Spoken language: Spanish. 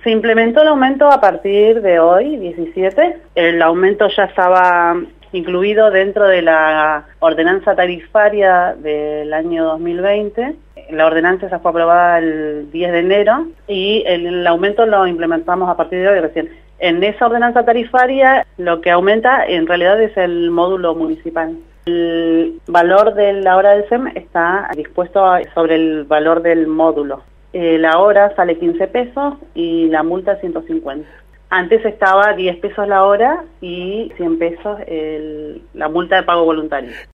Se implementó el aumento a partir de hoy, 17. El aumento ya estaba incluido dentro de la ordenanza tarifaria del año 2020. La ordenanza esa fue aprobada el 10 de enero y el aumento lo implementamos a partir de hoy recién. En esa ordenanza tarifaria lo que aumenta en realidad es el módulo municipal. El valor de la hora del SEM está dispuesto sobre el valor del módulo. La hora sale 15 pesos y la multa 150. Antes estaba 10 pesos la hora y 100 pesos la multa de pago voluntario.